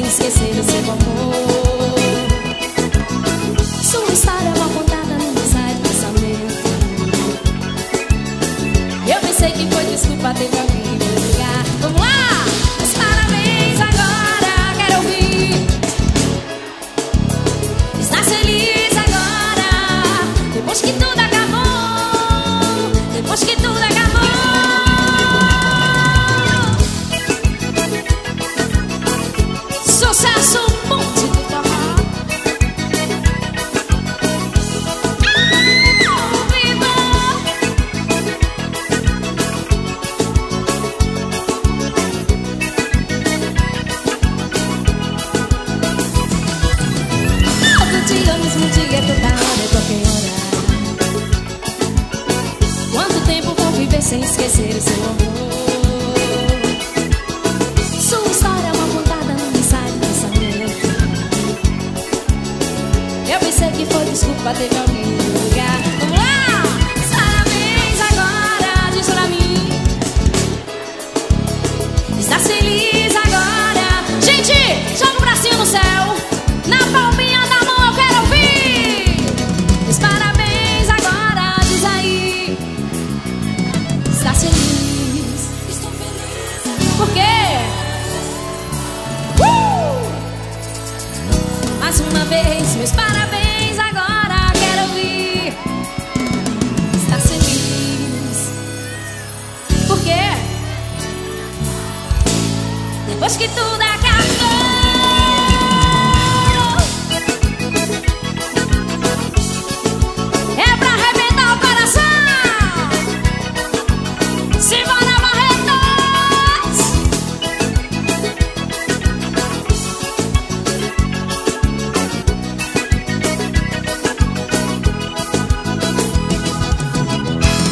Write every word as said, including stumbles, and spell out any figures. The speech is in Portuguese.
esquecer o seu amor. Sua história é uma contada num ensaio de pensamento. Eu pensei que foi desculpa, teve alguém em meu lugar. Vamos lá! Mas parabéns agora, quero ouvir. Está feliz agora, depois que tudo acabou. Depois que tudo acabou. Sucesso, monte de forró. Ao vivo. Todo dia, mesmo dia, toda hora, qualquer hora. Quanto tempo vou viver sem esquecer o seu amor? Sua história é uma contada num ensaio de pensamento. Eu pensei que foi desculpa, teve alguém no meu lugar. Vamos lá! Parabéns agora, diz pra mim. Está feliz agora. Gente, joga o bracinho no céu. Na palminha da mão eu quero ouvir. Diz parabéns agora, diz aí. Está feliz. Estou feliz. Por quê? Uh! Mais uma vez, meus parabéns agora, quero ouvir. Está feliz. Por quê? Depois que tudo acabou.